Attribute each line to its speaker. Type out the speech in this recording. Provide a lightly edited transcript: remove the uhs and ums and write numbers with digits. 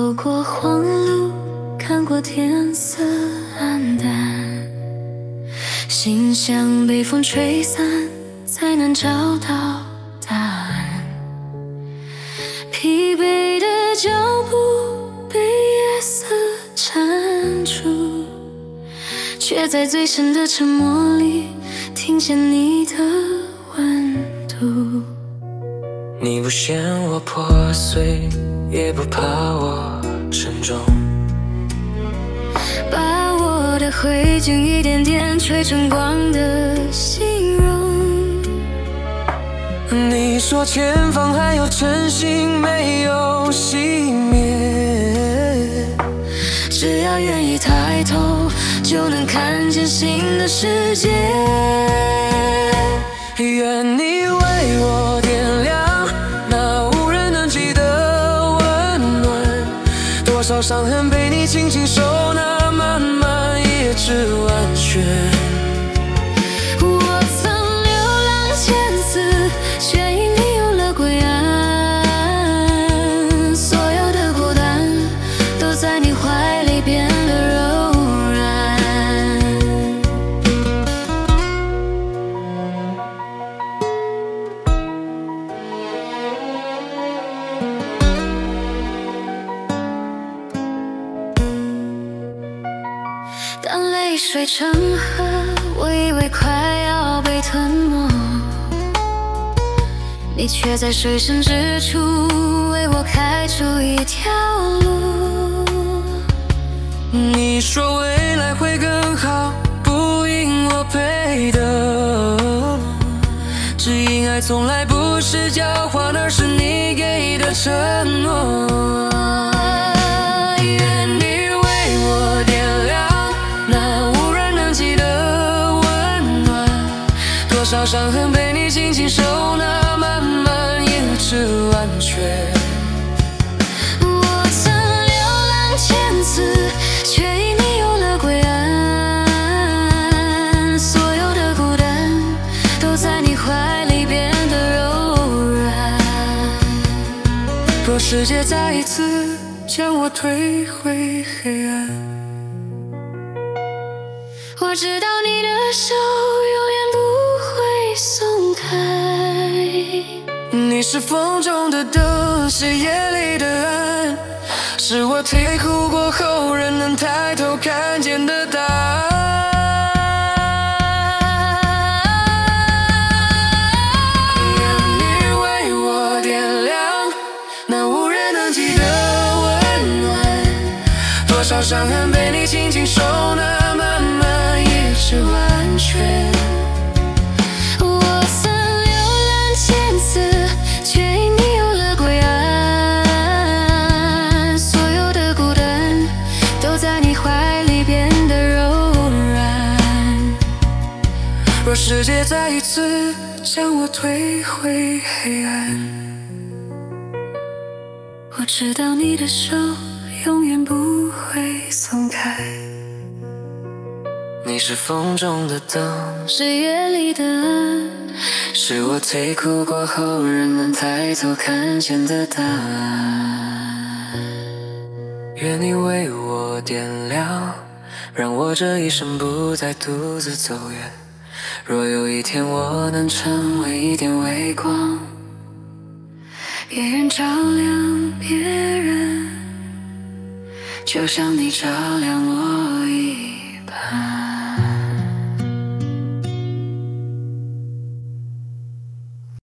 Speaker 1: 走过荒路，看过天色暗淡，心像被风吹散，才能找到答案。疲惫的脚步被夜色缠住，却在最深的沉默里听见你的温度。
Speaker 2: 你不嫌我破碎，也不怕我沉重，
Speaker 1: 把我的灰烬一点点吹成光的形容。
Speaker 2: 你说前方还有晨星没有熄灭，
Speaker 1: 只要愿意抬头，就能看见新的世界。
Speaker 2: 愿你为我点亮那无人能及的温暖，多少伤痕被你轻轻收纳，慢慢也只完全。
Speaker 1: 我曾流浪千次，却因你有了归岸，所有的孤单都在你怀里变得柔软。当泪水成河，我以为快要被吞没，你却在水深之处为我开出一条路。
Speaker 2: 你说未来会更好，不因我配的，只因爱从来不是交换，而是你给的承诺。愿你为我点亮那无人能及的温暖，多少伤痕被你轻轻收纳，慢慢也只完全。
Speaker 1: 我曾流浪千次，却因你有了归岸，所有的孤单都在你怀里变得柔软。
Speaker 2: 若世界再一次将我推回黑暗，
Speaker 1: 我知道你的手永远不会松开。
Speaker 2: 你是风中的灯，是夜里的暗，是我啼哭过后仍能抬头看见的答案。愿你为我点亮那无人能及的温暖，多少伤痕被你轻轻收纳，慢慢也只完全。
Speaker 1: 我曾流浪千次，却因你有了归岸，所有的孤单都在你怀里变得柔软。
Speaker 2: 若世界再一次将我推回黑暗，
Speaker 1: 我知道你的手永远不会松开。
Speaker 2: 你是风中的灯，
Speaker 1: 是夜里的暗，
Speaker 2: 是我啼哭过后仍能抬头看见的答案。愿你为我点亮，让我这一生不再独自走远。若有一天我能成为一点微光，
Speaker 1: 别人照亮别人，就像你照亮我一般。